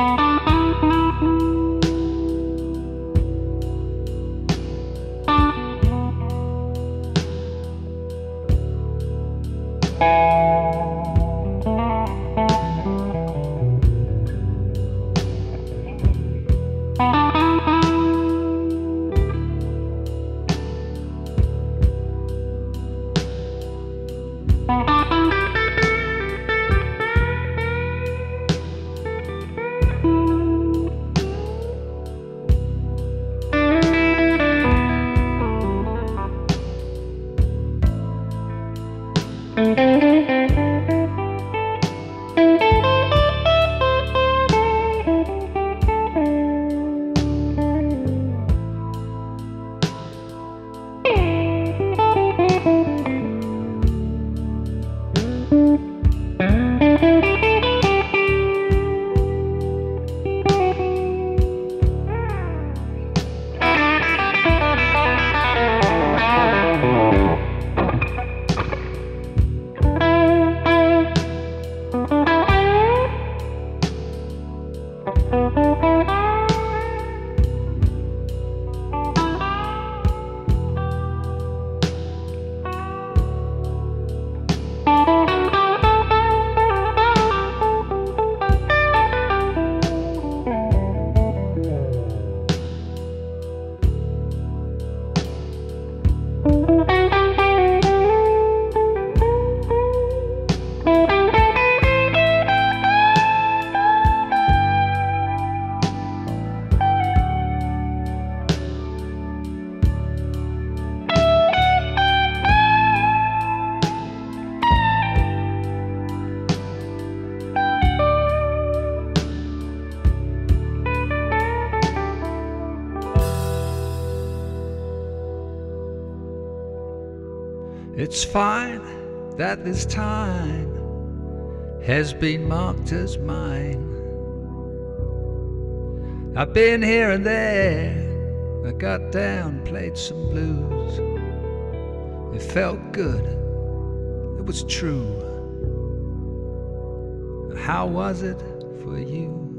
It's fine that this time has been marked as mine. I've been here and there, I got down, played some blues. It felt good, it was true. How was it for you?